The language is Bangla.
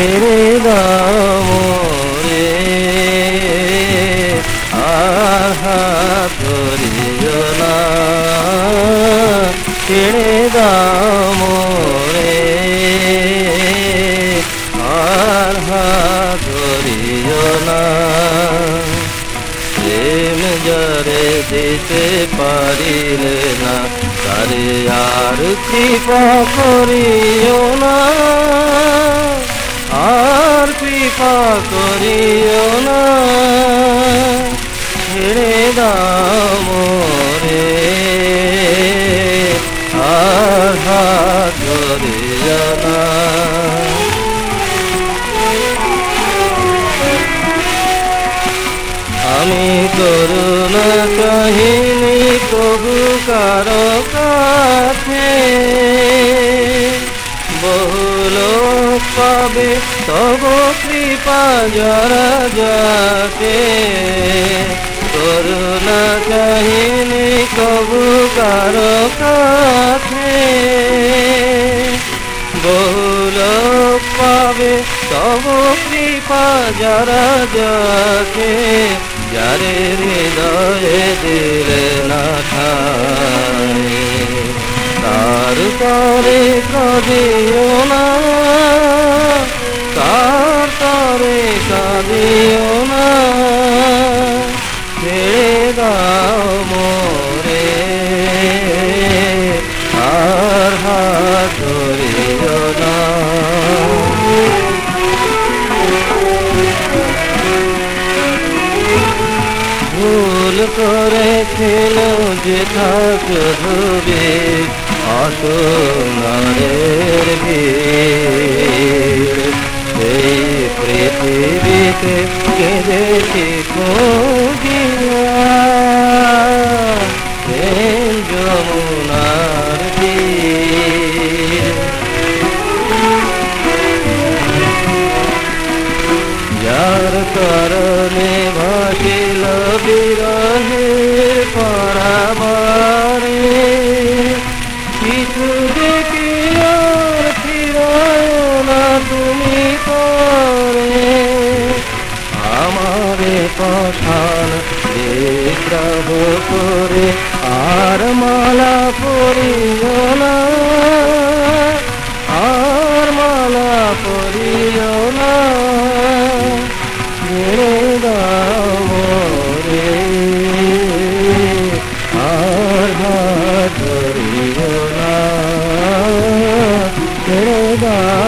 ছেড়ে দাও মোরে আর হাত ধরিও না, ছেড়ে দাও মোরে আর হাত ধরিও না। প্রেম যারে দিতে পারিলে না তারে আর কৃপা করিও না, আর কৃপা করিও না, ছেড়ে দাও মোরে আর হাত ধরিও না। আমি করুণা কাহিনী কবু কারো কাছে, বহু লোক পাবে তব কৃপা যারা যাকে। করুণা কাহিনী কবু কারো কাছে, বহু লোক পাবে তব কৃপা যারা যাকে। যারে হৃদয়ে দিলে না ঠাই তার তরে কাঁদিও না, তার তরে কাঁদিও না, ছেড়ে দাও মোরে আর হাত ধরিও না। ভুল করেছিল যে থাক ধরে আসনারের ভিড়, এই পৃথিবীতে কেঁদেছি খোঁজিয়া প্রেম যমুনার তীর। যার কারণে ভাসিল বিরহের পারাবারে, কিছু দেখি আর ফিরায় না তুমি পরে। আমারে পাঠান বিগ্রহ করে আর মালা পরিও না, আর মালা পরিও না, ছেড়ে দাও মোরে আর হাত ধরিও না, ছেড়ে দাও।